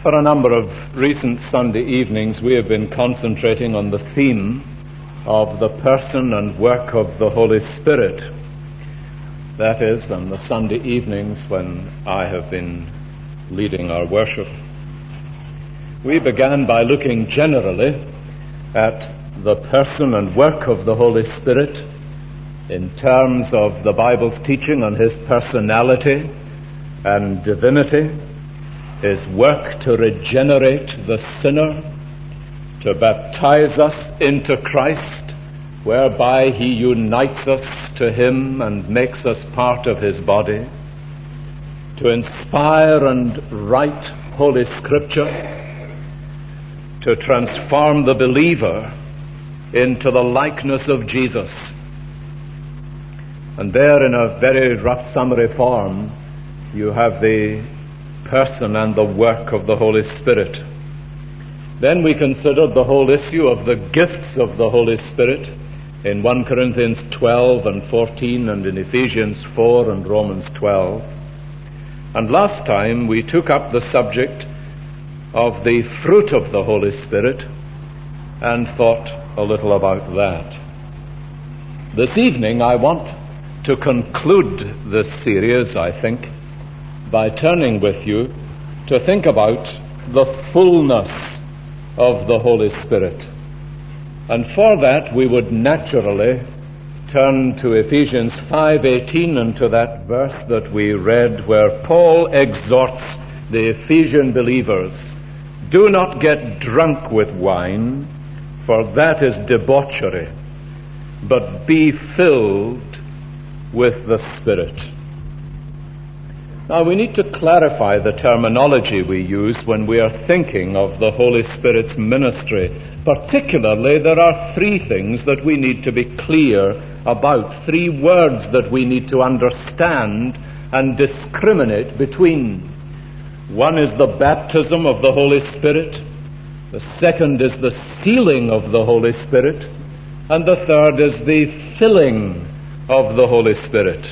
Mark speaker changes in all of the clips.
Speaker 1: For a number of recent Sunday evenings, we have been concentrating on the theme of the person and work of the Holy Spirit. That is, on the Sunday evenings when I have been leading our worship. We began by looking generally at the person and work of the Holy Spirit in terms of the Bible's teaching on His personality and divinity, His work to regenerate the sinner, to baptize us into Christ, whereby He unites us to Him and makes us part of His body, to inspire and write Holy Scripture, to transform the believer into the likeness of Jesus. And there, in a very rough summary form, you have the person and the work of the Holy Spirit. Then we considered the whole issue of the gifts of the Holy Spirit in 1 Corinthians 12 and 14 and in Ephesians 4 and Romans 12. And last time we took up the subject of the fruit of the Holy Spirit and thought a little about that. This evening I want to conclude this series, I think, by turning with you to think about the fullness of the Holy Spirit. And for that we would naturally turn to Ephesians 5:18 and to that verse that we read where Paul exhorts the Ephesian believers, "Do not get drunk with wine, for that is debauchery, but be filled with the Spirit." Now, we need to clarify the terminology we use when we are thinking of the Holy Spirit's ministry. Particularly, there are three things that we need to be clear about, three words that we need to understand and discriminate between. One is the baptism of the Holy Spirit. The second is the sealing of the Holy Spirit. And the third is the filling of the Holy Spirit.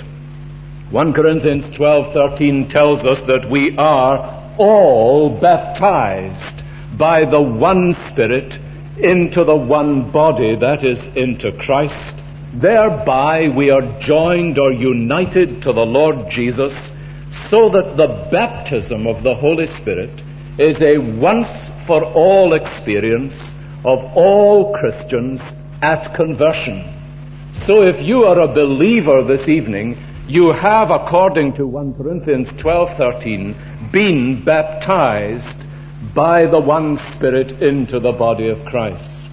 Speaker 1: 1 Corinthians 12:13 tells us that we are all baptized by the one Spirit into the one body, that is, into Christ. Thereby we are joined or united to the Lord Jesus, so that the baptism of the Holy Spirit is a once-for-all experience of all Christians at conversion. So if you are a believer this evening, you have, according to 1 Corinthians 12:13, been baptized by the one Spirit into the body of Christ.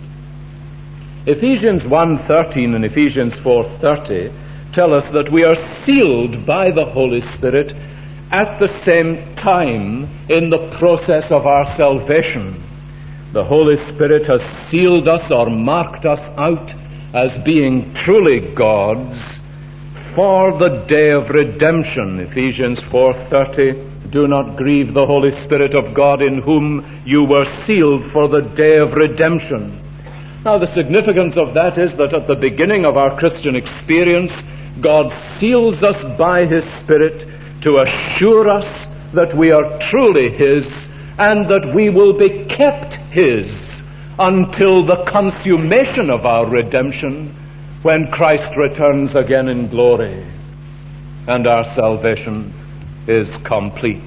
Speaker 1: Ephesians 1:13 and Ephesians 4:30 tell us that we are sealed by the Holy Spirit at the same time in the process of our salvation. The Holy Spirit has sealed us or marked us out as being truly God's for the day of redemption. Ephesians 4:30, "Do not grieve the Holy Spirit of God, in whom you were sealed for the day of redemption." Now, the significance of that is that at the beginning of our Christian experience, God seals us by His Spirit to assure us that we are truly His and that we will be kept His until the consummation of our redemption, when Christ returns again in glory and our salvation is complete.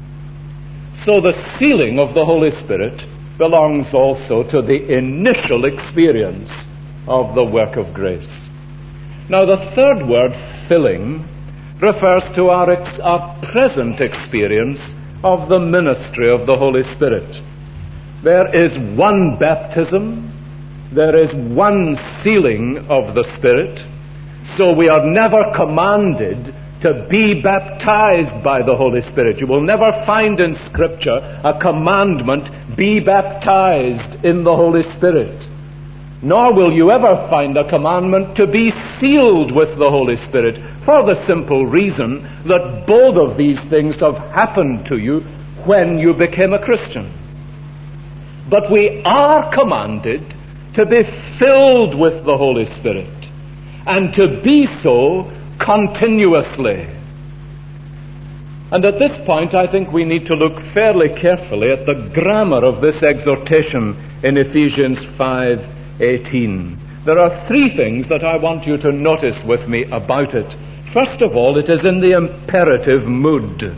Speaker 1: So the sealing of the Holy Spirit belongs also to the initial experience of the work of grace. Now, the third word, filling, refers to our present experience of the ministry of the Holy Spirit. There is one baptism, there is one sealing of the Spirit, so we are never commanded to be baptized by the Holy Spirit. You will never find in Scripture a commandment, be baptized in the Holy Spirit. Nor will you ever find a commandment to be sealed with the Holy Spirit, for the simple reason that both of these things have happened to you when you became a Christian. But we are commanded to be filled with the Holy Spirit, and to be so continuously. And at this point, I think we need to look fairly carefully at the grammar of this exhortation in Ephesians 5:18. There are three things that I want you to notice with me about it. First of all, it is in the imperative mood.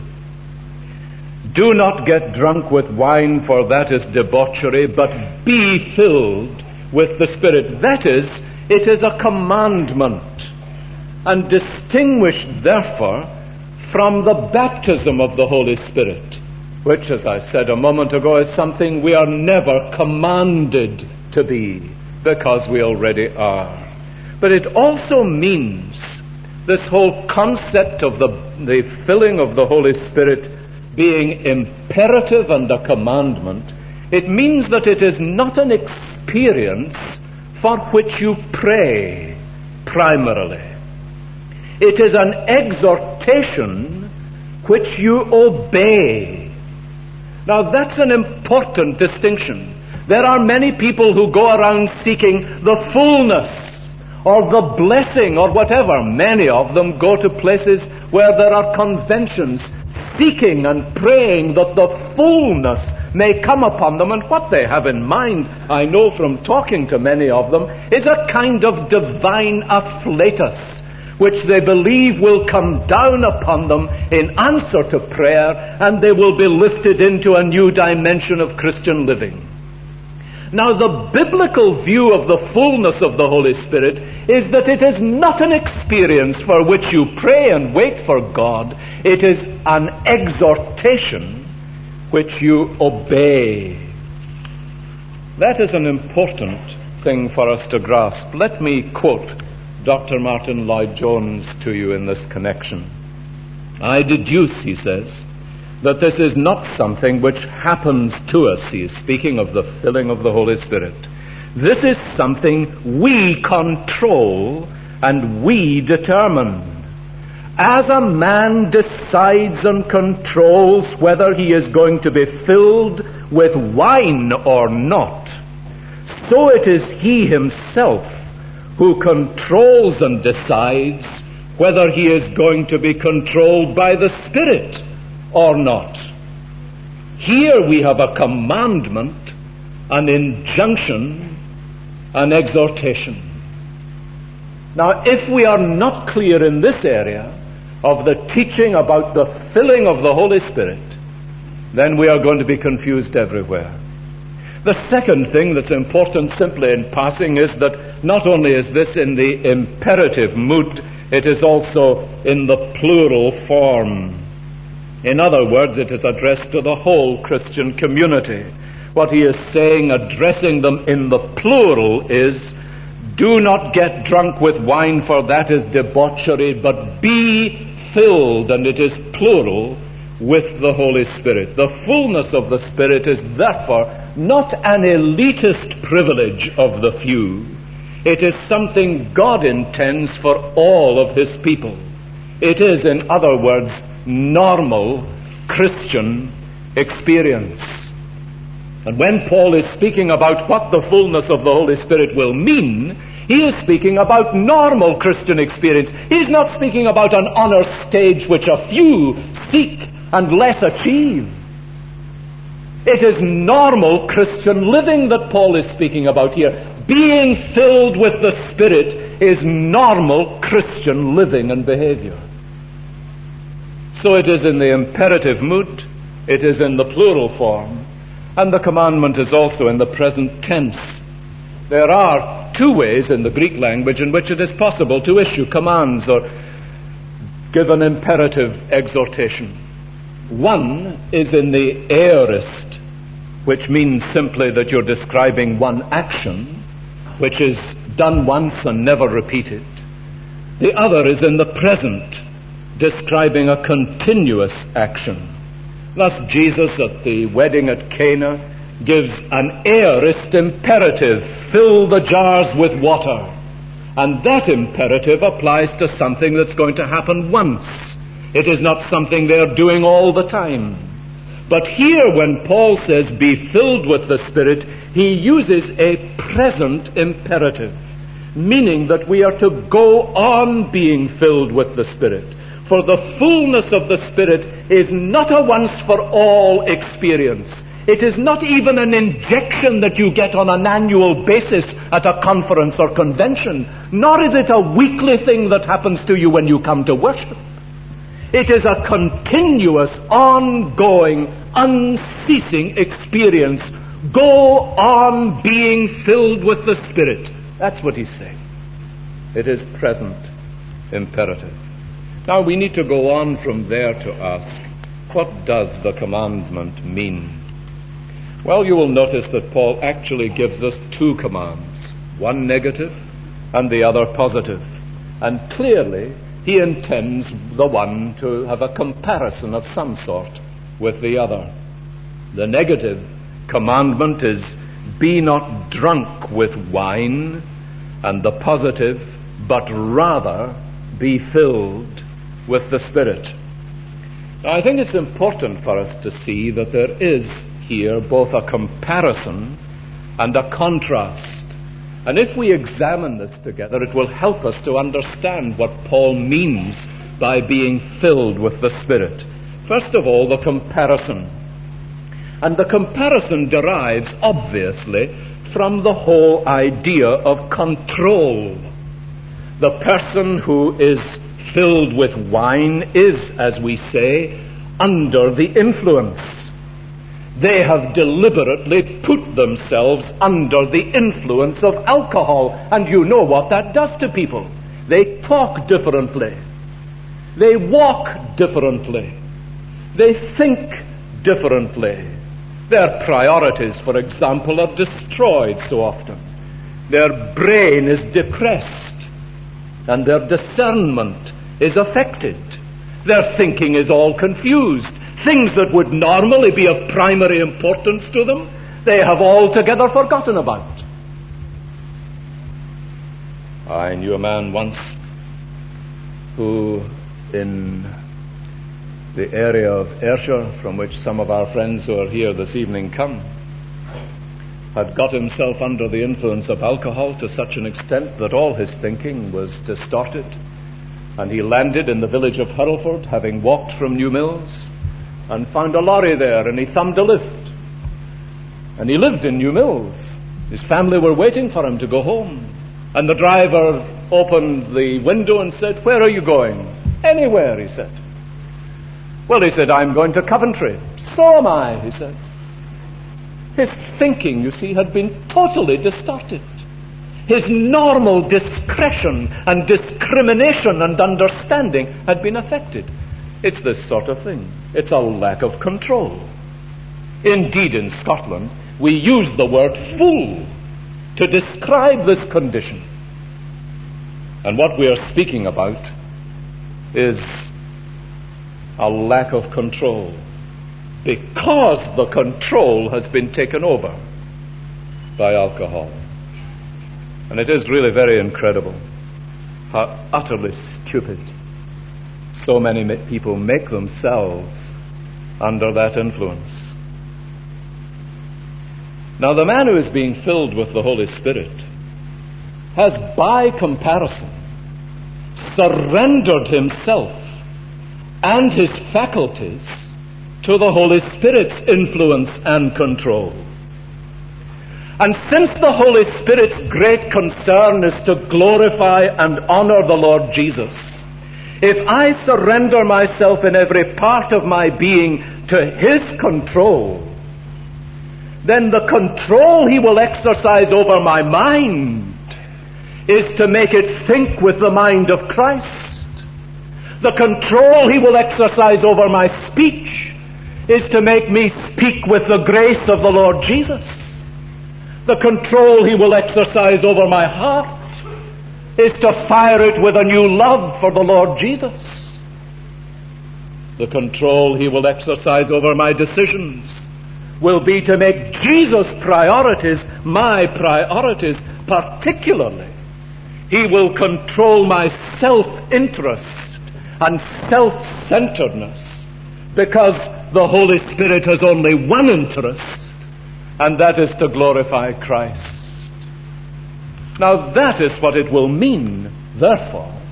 Speaker 1: Do not get drunk with wine, for that is debauchery, but be filled with the Spirit. That is, it is a commandment, and distinguished, therefore, from the baptism of the Holy Spirit, which, as I said a moment ago, is something we are never commanded to be, because we already are. But it also means this whole concept of the filling of the Holy Spirit being imperative and a commandment. It means that it is not an experience for which you pray primarily. It is an exhortation which you obey. Now that's an important distinction. There are many people who go around seeking the fullness or the blessing or whatever. Many of them go to places where there are conventions, seeking and praying that the fullness may come upon them. And what they have in mind, I know from talking to many of them, is a kind of divine afflatus, which they believe will come down upon them in answer to prayer, and they will be lifted into a new dimension of Christian living. Now, the biblical view of the fullness of the Holy Spirit is that it is not an experience for which you pray and wait for God. It is an exhortation which you obey. That is an important thing for us to grasp. Let me quote Dr. Martin Lloyd-Jones to you in this connection. I deduce, he says, that this is not something which happens to us. He is speaking of the filling of the Holy Spirit. This is something we control and we determine. As a man decides and controls whether he is going to be filled with wine or not, so it is he himself who controls and decides whether he is going to be controlled by the Spirit or not. Here we have a commandment, an injunction, an exhortation. Now, if we are not clear in this area of the teaching about the filling of the Holy Spirit, then we are going to be confused everywhere. The second thing that's important, simply in passing, is that not only is this in the imperative mood, it is also in the plural form. In other words, it is addressed to the whole Christian community. What he is saying, addressing them in the plural, is, do not get drunk with wine, for that is debauchery, but be filled, and it is plural, with the Holy Spirit. The fullness of the Spirit is therefore not an elitist privilege of the few. It is something God intends for all of His people. It is, in other words, normal Christian experience. And when Paul is speaking about what the fullness of the Holy Spirit will mean, he is speaking about normal Christian experience. He's not speaking about an honor stage which a few seek and less achieve. It is normal Christian living that Paul is speaking about here. Being filled with the Spirit is normal Christian living and behavior. So it is in the imperative mood, it is in the plural form, and the commandment is also in the present tense. There are two ways in the Greek language in which it is possible to issue commands or give an imperative exhortation. One is in the aorist, which means simply that you're describing one action, which is done once and never repeated. The other is in the present, describing a continuous action. Thus Jesus at the wedding at Cana gives an aorist imperative, fill the jars with water. And that imperative applies to something that's going to happen once. It is not something they're doing all the time. But here when Paul says be filled with the Spirit, he uses a present imperative, meaning that we are to go on being filled with the Spirit. For the fullness of the Spirit is not a once-for-all experience. It is not even an injection that you get on an annual basis at a conference or convention, nor is it a weekly thing that happens to you when you come to worship. It is a continuous, ongoing, unceasing experience. Go on being filled with the Spirit. That's what he's saying. It is present imperative. Now we need to go on from there to ask, what does the commandment mean? Well, you will notice that Paul actually gives us two commands, one negative and the other positive. And clearly, he intends the one to have a comparison of some sort with the other. The negative commandment is, be not drunk with wine, and the positive, but rather be filled with the Spirit. Now, I think it's important for us to see that there is here both a comparison and a contrast. And if we examine this together, it will help us to understand what Paul means by being filled with the Spirit. First of all, the comparison. And the comparison derives, obviously, from the whole idea of control. The person who is filled with wine is, as we say, under the influence. They have deliberately put themselves under the influence of alcohol. And you know what that does to people. They talk differently. They walk differently. They think differently. Their priorities, for example, are destroyed so often. Their brain is depressed, and their discernment is affected. Their thinking is all confused. Things that would normally be of primary importance to them, they have altogether forgotten about. I knew a man once who, in the area of Ayrshire, from which some of our friends who are here this evening come, had got himself under the influence of alcohol to such an extent that all his thinking was distorted. And he landed in the village of Hurlford, having walked from New Mills, and found a lorry there, and he thumbed a lift. And he lived in New Mills. His family were waiting for him to go home. And the driver opened the window and said, "Where are you going?" "Anywhere," he said. "Well," he said, "I'm going to Coventry." "So am I," he said. His thinking, you see, had been totally distorted. His normal discretion and discrimination and understanding had been affected. It's this sort of thing. It's a lack of control. Indeed, in Scotland, we use the word fool to describe this condition. And what we are speaking about is a lack of control, because the control has been taken over by alcohol. And it is really very incredible how utterly stupid so many people make themselves under that influence. Now, the man who is being filled with the Holy Spirit has, by comparison, surrendered himself and his faculties to the Holy Spirit's influence and control. And since the Holy Spirit's great concern is to glorify and honor the Lord Jesus, if I surrender myself in every part of my being to his control, then the control he will exercise over my mind is to make it think with the mind of Christ. The control he will exercise over my speech is to make me speak with the grace of the Lord Jesus. The control he will exercise over my heart is to fire it with a new love for the Lord Jesus. The control he will exercise over my decisions will be to make Jesus' priorities my priorities. Particularly, he will control my self-interest and self-centeredness, because the Holy Spirit has only one interest, and that is to glorify Christ. Now, that is what it will mean, therefore,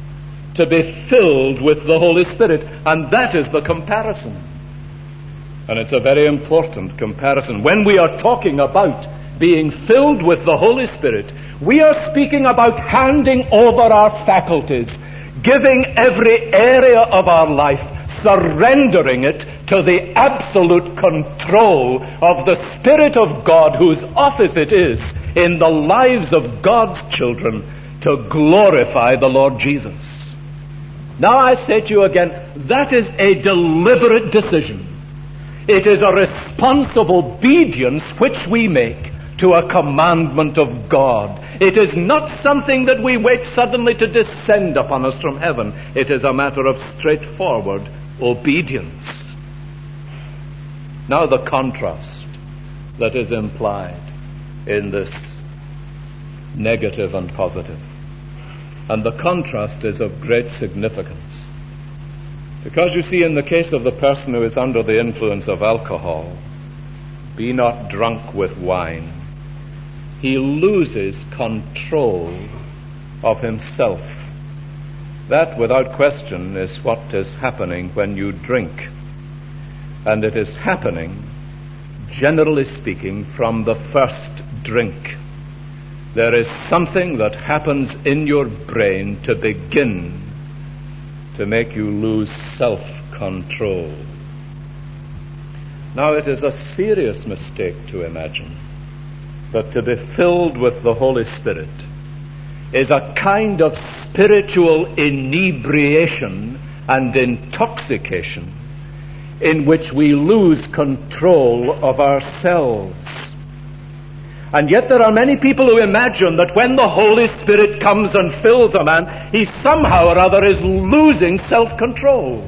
Speaker 1: to be filled with the Holy Spirit. And that is the comparison. And it's a very important comparison. When we are talking about being filled with the Holy Spirit, we are speaking about handing over our faculties, giving every area of our life, surrendering it to the absolute control of the Spirit of God, whose office it is in the lives of God's children to glorify the Lord Jesus. Now I say to you again, that is a deliberate decision. It is a responsive obedience which we make to a commandment of God. It is not something that we wait suddenly to descend upon us from heaven. It is a matter of straightforward obedience. Now the contrast that is implied in this negative and positive. And the contrast is of great significance. Because you see, in the case of the person who is under the influence of alcohol, be not drunk with wine, he loses control of himself. That, without question, is what is happening when you drink. And it is happening, generally speaking, from the first drink. There is something that happens in your brain to begin to make you lose self-control. Now, it is a serious mistake to imagine that to be filled with the Holy Spirit is a kind of spiritual inebriation and intoxication in which we lose control of ourselves. And yet there are many people who imagine that when the Holy Spirit comes and fills a man, he somehow or other is losing self-control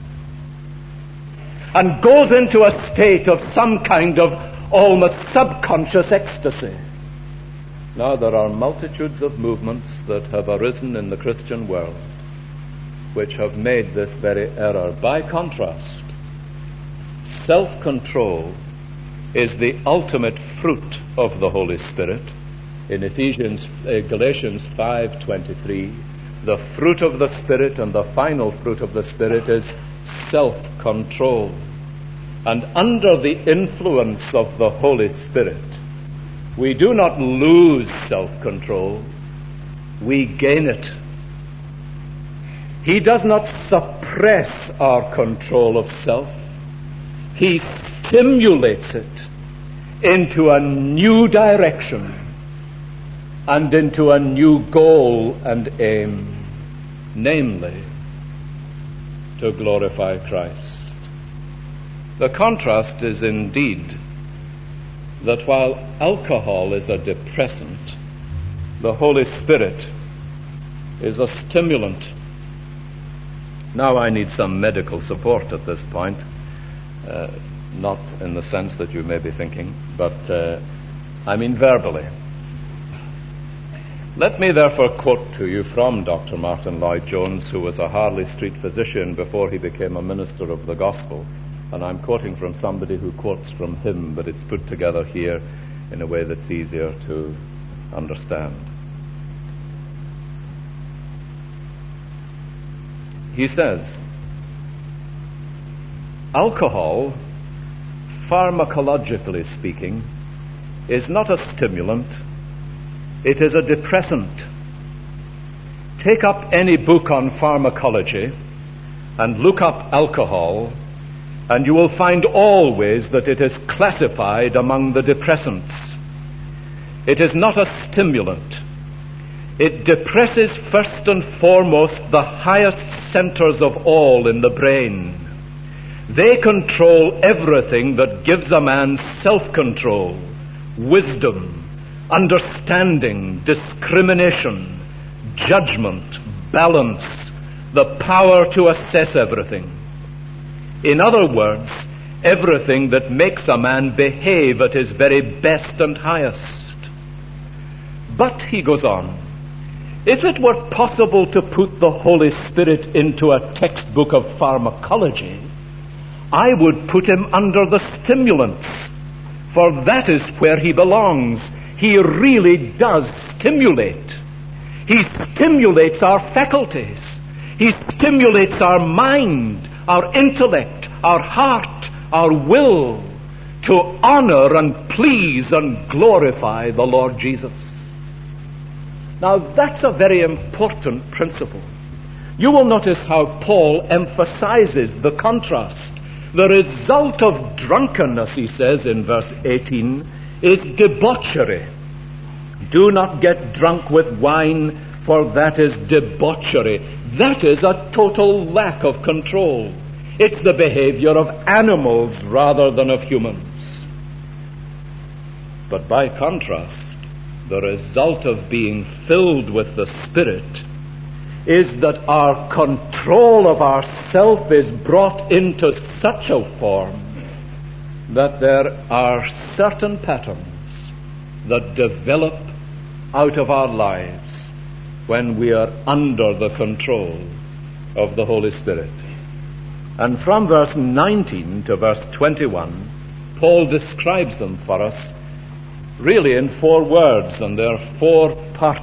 Speaker 1: and goes into a state of some kind of almost subconscious ecstasy. Now, there are multitudes of movements that have arisen in the Christian world which have made this very error. By contrast, self-control is the ultimate fruit of the Holy Spirit. In Galatians 5:23, the fruit of the Spirit and the final fruit of the Spirit is self-control. And under the influence of the Holy Spirit, we do not lose self-control, we gain it. He does not suppress our control of self. He stimulates it into a new direction and into a new goal and aim, namely, to glorify Christ. The contrast is indeed that while alcohol is a depressant, the Holy Spirit is a stimulant. Now I need some medical support at this point, not in the sense that you may be thinking, but I mean verbally. Let me therefore quote to you from Dr. Martin Lloyd-Jones, who was a Harley Street physician before he became a minister of the gospel. And I'm quoting from somebody who quotes from him, but it's put together here in a way that's easier to understand. He says, alcohol, pharmacologically speaking, is not a stimulant, it is a depressant. Take up any book on pharmacology and look up alcohol, and you will find always that it is classified among the depressants. It is not a stimulant. It depresses first and foremost the highest centers of all in the brain. They control everything that gives a man self-control, wisdom, understanding, discrimination, judgment, balance, the power to assess everything. In other words, everything that makes a man behave at his very best and highest. But, he goes on, if it were possible to put the Holy Spirit into a textbook of pharmacology, I would put him under the stimulants, for that is where he belongs. He really does stimulate. He stimulates our faculties. He stimulates our mind, our intellect, our heart, our will to honor and please and glorify the Lord Jesus. Now that's a very important principle. You will notice how Paul emphasizes the contrast. The result of drunkenness, he says in verse 18, is debauchery. Do not get drunk with wine, for that is debauchery. That is a total lack of control. It's the behavior of animals rather than of humans. But by contrast, the result of being filled with the Spirit is that our control of ourself is brought into such a form that there are certain patterns that develop out of our lives when we are under the control of the Holy Spirit. And from verse 19 to verse 21, Paul describes them for us really in 4 words, and there are 4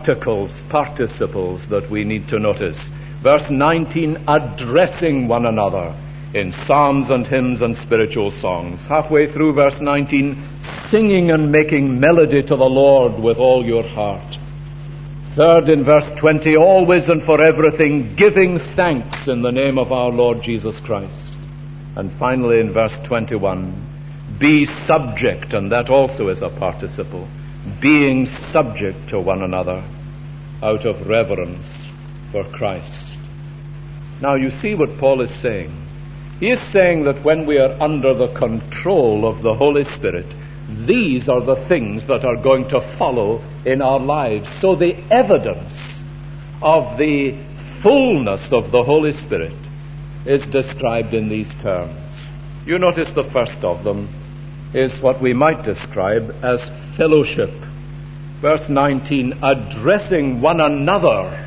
Speaker 1: participles that we need to notice. Verse 19, addressing one another in psalms and hymns and spiritual songs. Halfway through verse 19, singing and making melody to the Lord with all your heart. Third, in verse 20, always and for everything giving thanks in the name of our Lord Jesus Christ. And finally in verse 21, be subject, and that also is a participle, being subject to one another out of reverence for Christ. Now you see what Paul is saying. He is saying that when we are under the control of the Holy Spirit, these are the things that are going to follow in our lives. So the evidence of the fullness of the Holy Spirit is described in these terms. You notice the first of them is what we might describe as fellowship. Verse 19, addressing one another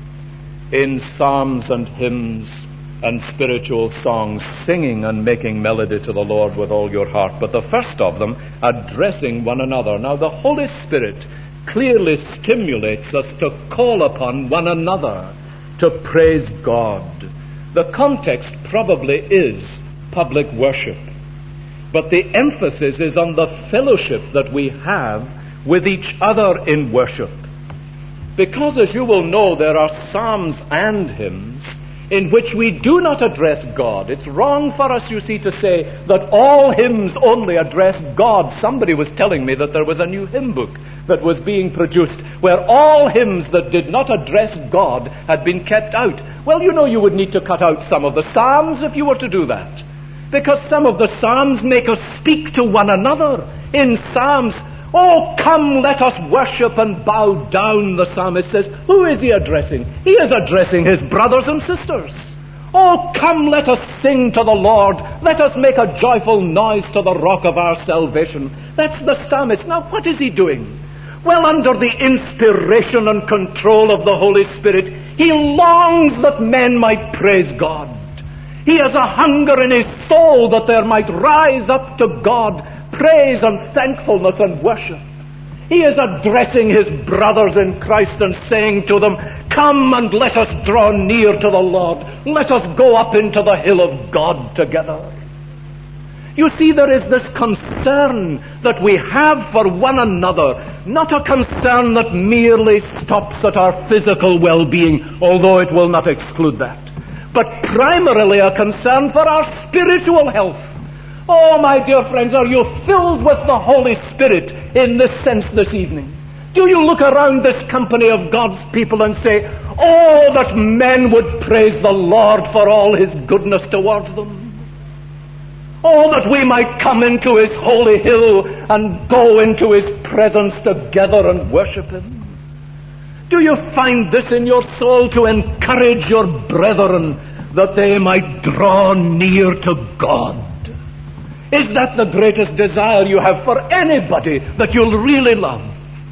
Speaker 1: in psalms and hymns and spiritual songs, singing and making melody to the Lord with all your heart. But the first of them, addressing one another. Now the Holy Spirit clearly stimulates us to call upon one another to praise God. The context probably is public worship, but the emphasis is on the fellowship that we have with each other in worship. Because, as you will know, there are psalms and hymns in which we do not address God. It's wrong for us, you see, to say that all hymns only address God. Somebody was telling me that there was a new hymn book that was being produced where all hymns that did not address God had been kept out. Well, you know, you would need to cut out some of the psalms if you were to do that, because some of the psalms make us speak to one another. In psalms, oh, come, let us worship and bow down, the psalmist says. Who is he addressing? He is addressing his brothers and sisters. Oh, come, let us sing to the Lord. Let us make a joyful noise to the rock of our salvation. That's the psalmist. Now, what is he doing? Well, under the inspiration and control of the Holy Spirit, he longs that men might praise God. He has a hunger in his soul that there might rise up to God praise and thankfulness and worship. He is addressing his brothers in Christ and saying to them, come and let us draw near to the Lord. Let us go up into the hill of God together. You see, there is this concern that we have for one another, not a concern that merely stops at our physical well-being, although it will not exclude that, but primarily a concern for our spiritual health. Oh, my dear friends, are you filled with the Holy Spirit in this sense this evening? Do you look around this company of God's people and say, oh, that men would praise the Lord for all his goodness towards them? Oh, that we might come into his holy hill and go into his presence together and worship him. Do you find this in your soul to encourage your brethren that they might draw near to God? Is that the greatest desire you have for anybody that you'll really love?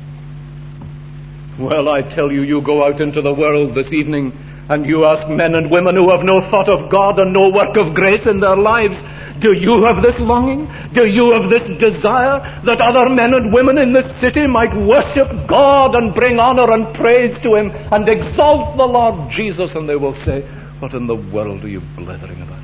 Speaker 1: Well, I tell you, you go out into the world this evening and you ask men and women who have no thought of God and no work of grace in their lives, do you have this longing? Do you have this desire that other men and women in this city might worship God and bring honor and praise to him and exalt the Lord Jesus? And they will say, What in the world are you blethering about?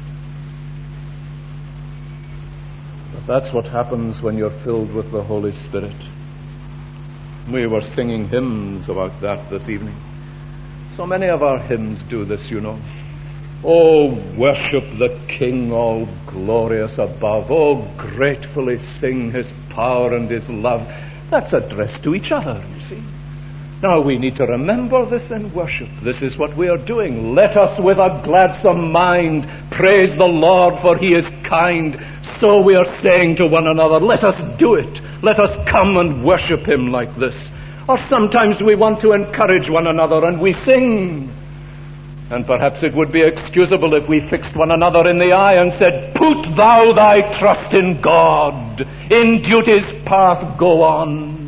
Speaker 1: But that's what happens when you're filled with the Holy Spirit. We were singing hymns about that this evening. So many of our hymns do this, you know. Oh, worship the King all glorious above. Oh, gratefully sing his power and his love. That's addressed to each other, you see. Now we need to remember this in worship. This is what we are doing. Let us with a gladsome mind praise the Lord, for he is kind. So we are saying to one another, let us do it. Let us come and worship him like this. Or sometimes we want to encourage one another and we sing. And perhaps it would be excusable if we fixed one another in the eye and said, put thou thy trust in God. In duty's path go on.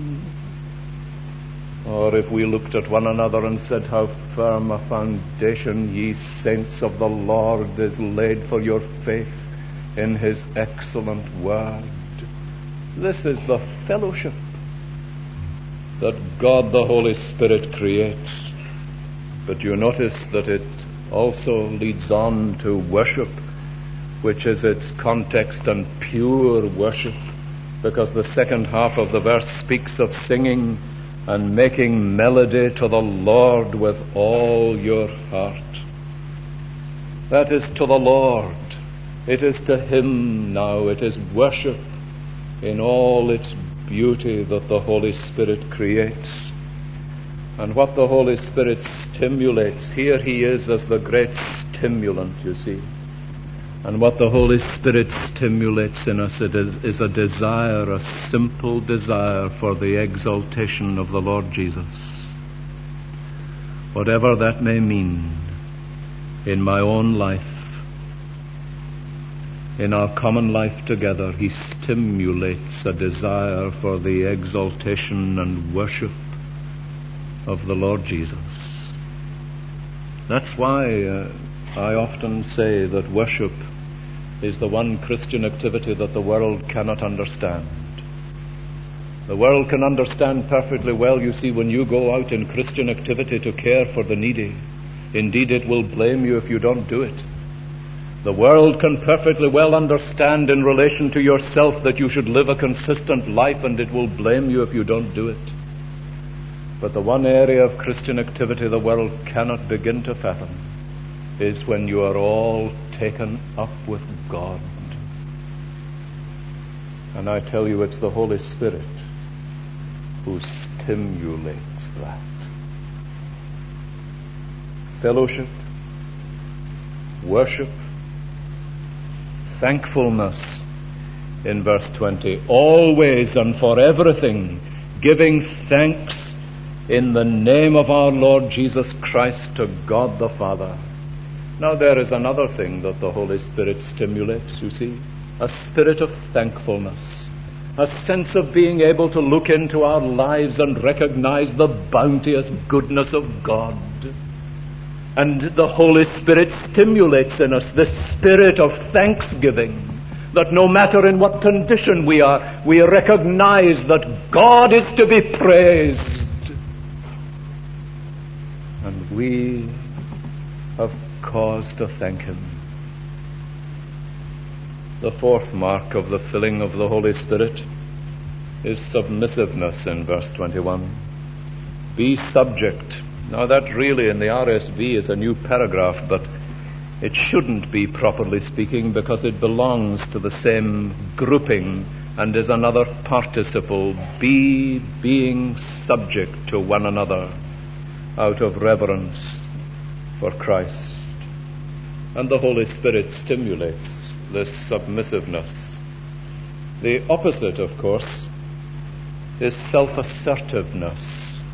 Speaker 1: Or if we looked at one another and said, how firm a foundation, ye saints of the Lord, is laid for your faith in his excellent word. This is the fellowship that God the Holy Spirit creates. But you notice that it also leads on to worship, which is its context and pure worship, because the second half of the verse speaks of singing and making melody to the Lord with all your heart. That is to the Lord. It is to him now. It is worship in all its beauty that the Holy Spirit creates. And what the Holy Spirit stimulates, here he is as the great stimulant, you see. And what the Holy Spirit stimulates in us is a desire, a simple desire for the exaltation of the Lord Jesus. Whatever that may mean in my own life, in our common life together, he stimulates a desire for the exaltation and worship of the Lord Jesus. That's why I often say that worship is the one Christian activity that the world cannot understand. The world can understand perfectly well, you see, when you go out in Christian activity to care for the needy. Indeed, it will blame you if you don't do it. The world can perfectly well understand in relation to yourself that you should live a consistent life, and it will blame you if you don't do it. But the one area of Christian activity the world cannot begin to fathom is when you are all taken up with God. And I tell you, it's the Holy Spirit who stimulates that. Fellowship, worship, thankfulness in verse 20. Always and for everything giving thanks in the name of our Lord Jesus Christ to God the Father. Now there is another thing that the Holy Spirit stimulates, you see. A spirit of thankfulness. A sense of being able to look into our lives and recognize the bounteous goodness of God. And the Holy Spirit stimulates in us this spirit of thanksgiving, that no matter in what condition we are, we recognize that God is to be praised. And we have cause to thank him. The fourth mark of the filling of the Holy Spirit is submissiveness in verse 21. Be subject. Now that really in the RSV is a new paragraph, but it shouldn't be, properly speaking, because it belongs to the same grouping and is another participle. Be being subject to one another out of reverence for Christ. And the Holy Spirit stimulates this submissiveness. The opposite, of course, is self-assertiveness.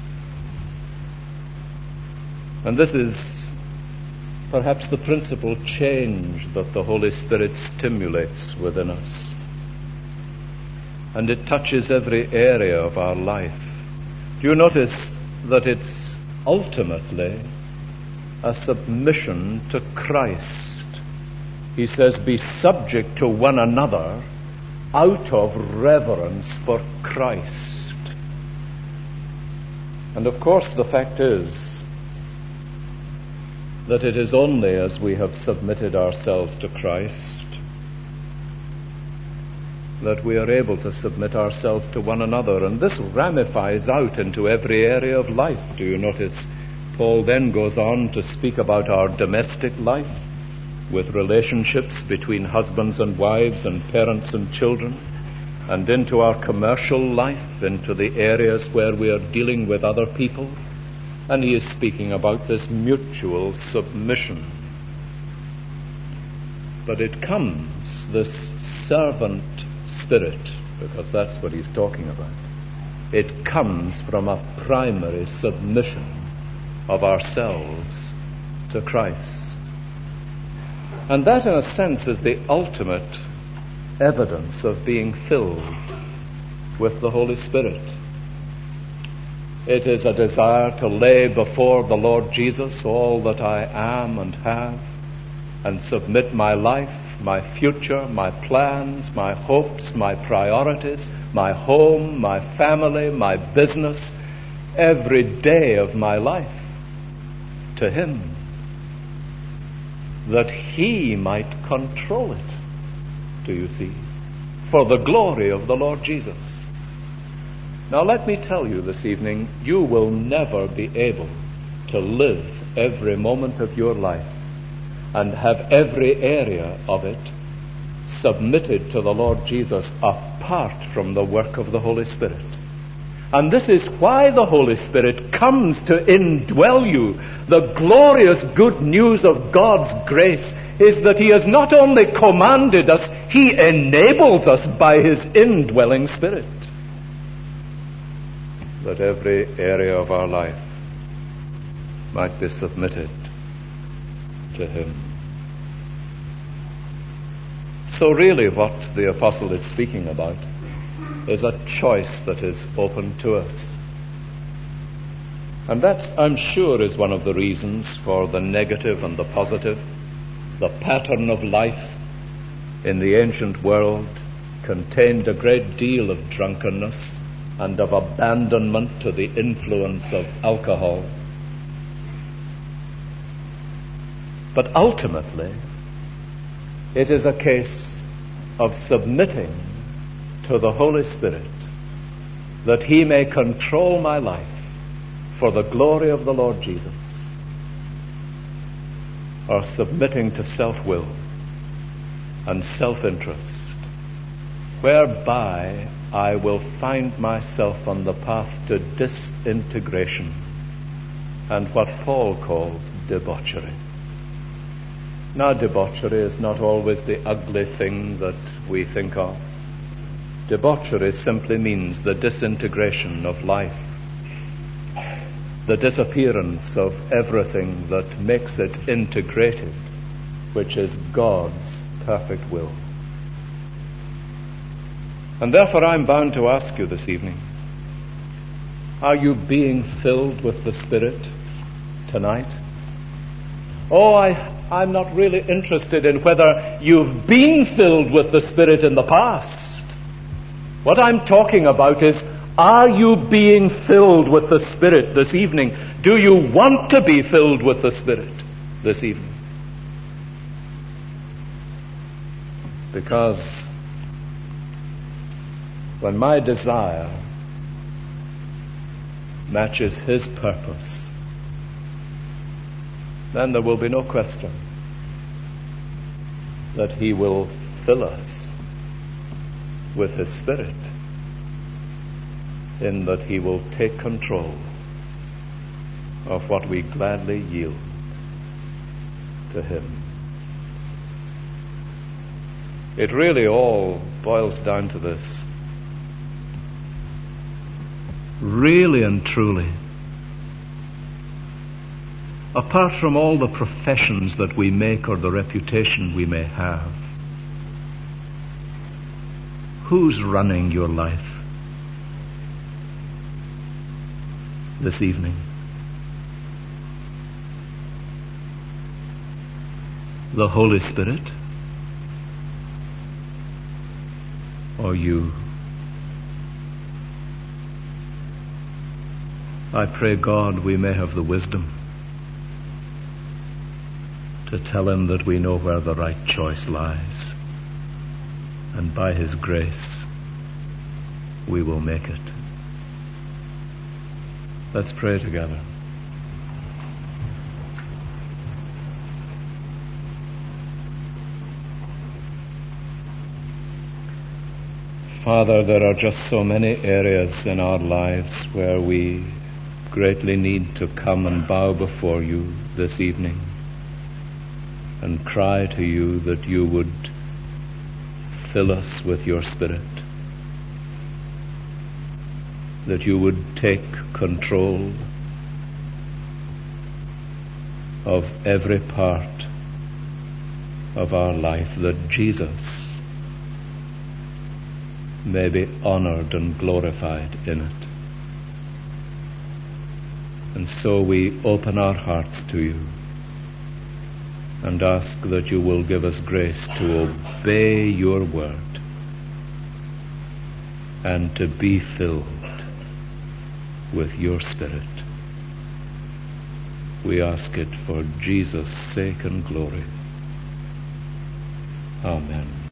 Speaker 1: And this is perhaps the principal change that the Holy Spirit stimulates within us. And it touches every area of our life. Do you notice that it's ultimately a submission to Christ? He says, be subject to one another out of reverence for Christ. And of course the fact is that it is only as we have submitted ourselves to Christ that we are able to submit ourselves to one another. And this ramifies out into every area of life. Do you notice? Paul then goes on to speak about our domestic life with relationships between husbands and wives and parents and children, and into our commercial life, into the areas where we are dealing with other people. And he is speaking about this mutual submission. But it comes, this servant spirit, because that's what he's talking about. It comes from a primary submission of ourselves to Christ. And that, in a sense, is the ultimate evidence of being filled with the Holy Spirit. It is a desire to lay before the Lord Jesus all that I am and have, and submit my life, my future, my plans, my hopes, my priorities, my home, my family, my business, every day of my life to Him, that He might control it, do you see, for the glory of the Lord Jesus. Now let me tell you this evening, you will never be able to live every moment of your life and have every area of it submitted to the Lord Jesus apart from the work of the Holy Spirit. And this is why the Holy Spirit comes to indwell you. The glorious good news of God's grace is that He has not only commanded us, He enables us by His indwelling Spirit, that every area of our life might be submitted to Him. So really what the apostle is speaking about is a choice that is open to us. And that, I'm sure, is one of the reasons for the negative and the positive. The pattern of life in the ancient world contained a great deal of drunkenness and of abandonment to the influence of alcohol. But ultimately, it is a case of submitting to the Holy Spirit that He may control my life for the glory of the Lord Jesus, or submitting to self-will and self-interest, whereby I will find myself on the path to disintegration and what Paul calls debauchery. Now, debauchery is not always the ugly thing that we think of. Debauchery simply means the disintegration of life, the disappearance of everything that makes it integrated, which is God's perfect will. And therefore I'm bound to ask you this evening, are you being filled with the Spirit tonight? Oh, I'm not really interested in whether you've been filled with the Spirit in the past. What I'm talking about is, are you being filled with the Spirit this evening? Do you want to be filled with the Spirit this evening? Because when my desire matches His purpose, then there will be no question that He will fill us with His Spirit, in that He will take control of what we gladly yield to Him. It really all boils down to this. Really and truly, apart from all the professions that we make or the reputation we may have, who's running your life this evening? The Holy Spirit or you? I pray God we may have the wisdom to tell him that we know where the right choice lies, and by his grace we will make it. Let's pray together. Father, there are just so many areas in our lives where we greatly need to come and bow before you this evening and cry to you that you would fill us with your Spirit, that you would take control of every part of our life, that Jesus may be honored and glorified in it. And so we open our hearts to you and ask that you will give us grace to obey your word and to be filled with your Spirit. We ask it for Jesus' sake and glory. Amen.